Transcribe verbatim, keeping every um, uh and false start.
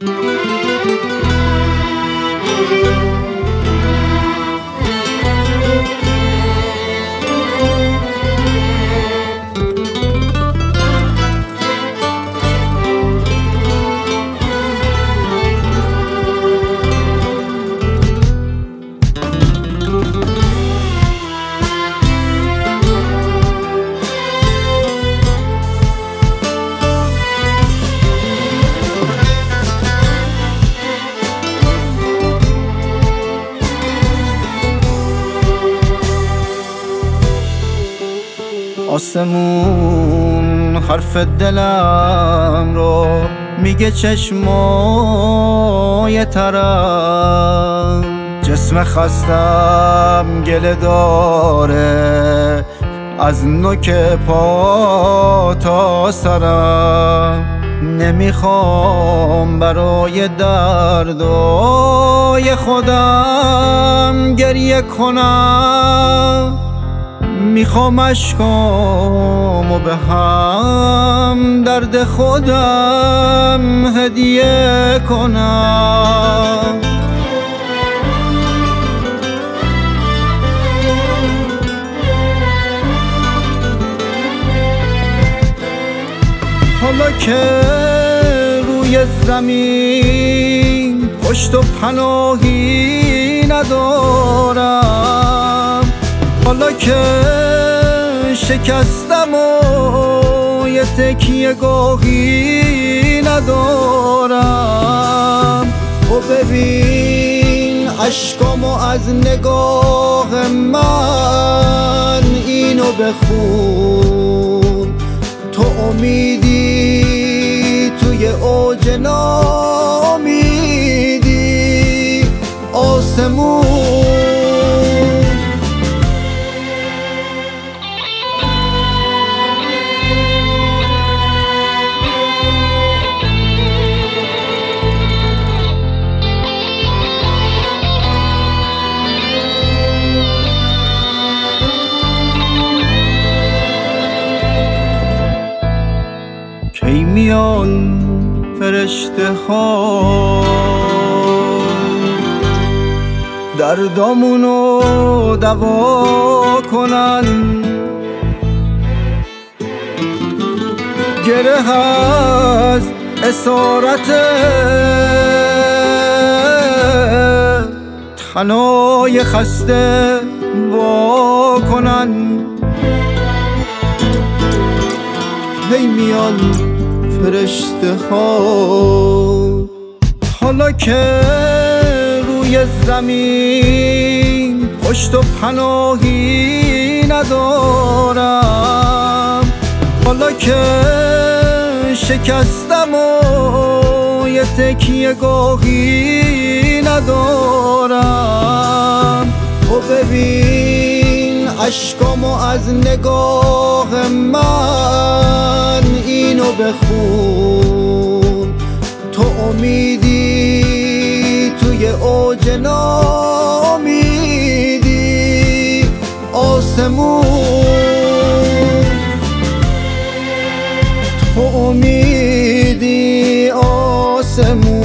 آسمون حرف دلم رو میگه چشمای ترم، جسم خستم گله داره از نوک پا تا سرم. نمیخوام برای دردای خودم گریه کنم، میخوام اشکامو به هم درد خودم هدیه کنم. حالا که روی زمین پشت و پناهی ندارم، حالا که شکستم و یه تکیه گاهی ندارم، و ببین عشقامو از نگاه من اینو بخون. تو امیدی توی اوج ناامیدی آسمون. کی میان فرشته ها دردامونو دوا کنن؟ گره از اسارت تنای خسته وا کنن. هی میان فرشته ها حالا که روی زمین پشت و پناهی ندارم، حالا که شکستم و یه تکیه گاهی ندارم، و ببین عشقامو از نگاه من اینو بخون. تو امیدی توی اوج ناامیدی آسمون. تو امیدی آسمون.